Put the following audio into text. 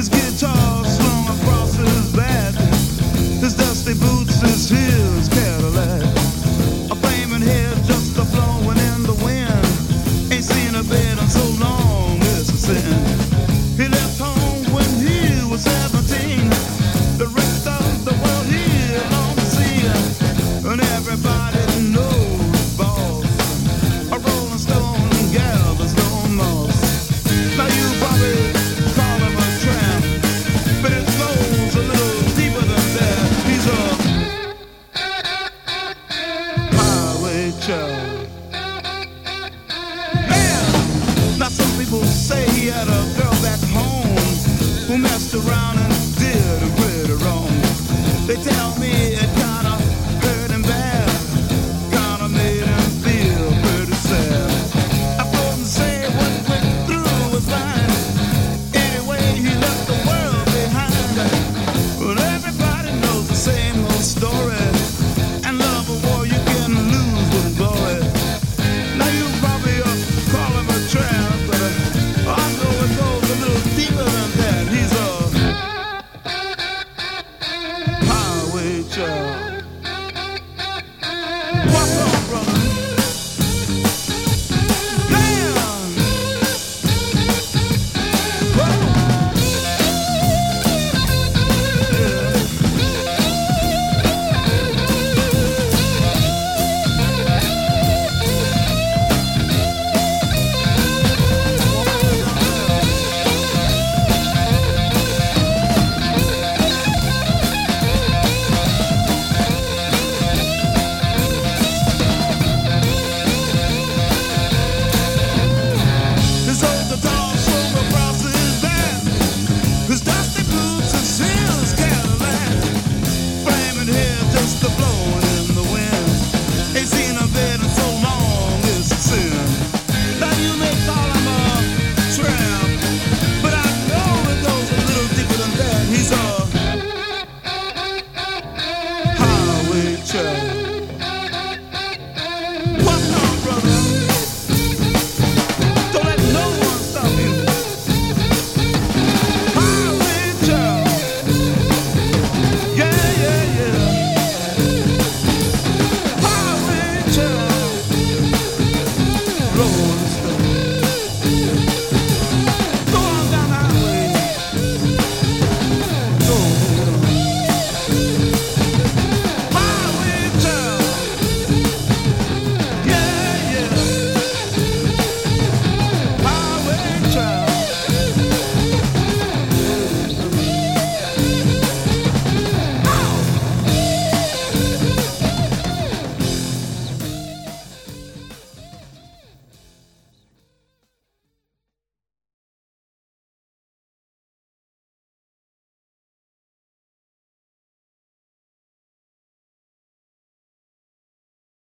His guitar slung across his back, his dusty boots, his heels Cadillac. A flaming head just a blowing in the wind. Ain't seen a bed in so long, it's a sin. He left home when he was 17. The rest of the world he longed to see. And everybody knows boss. A rolling stone gathers no moss. Now you probably call him a tramp, but it goes a little deeper than that. He's a highway child. Man, now some people say he had a girl back home who messed around and did him pretty wrong. They tell me